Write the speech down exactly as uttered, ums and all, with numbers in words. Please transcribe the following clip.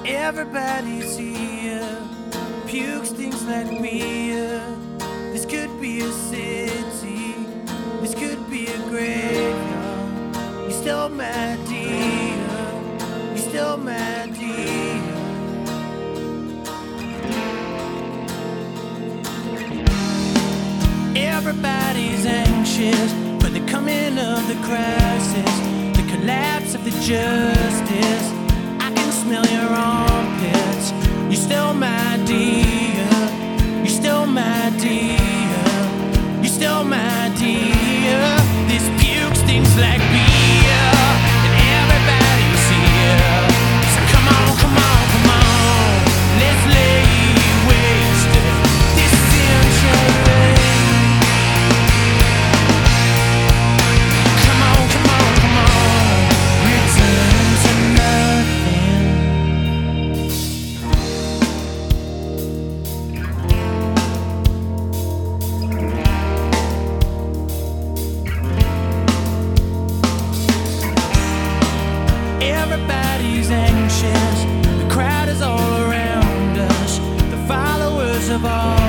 Everybody's here, puke stinks like beer. This could be a city, this could be a graveyard. You stole my dear, you stole my dear. Everybody's anxious for the coming of the crisis, the collapse of the justice. I can smell your armpits. You stole my dear, you stole my dear, you stole my dear. This puke stinks like beer, and everybody's here. So come on, come on, come on, let's lay waste to this century. Come on, come on, come on, return to nothing. Everybody's anxious, the crowd is all around us, the followers of all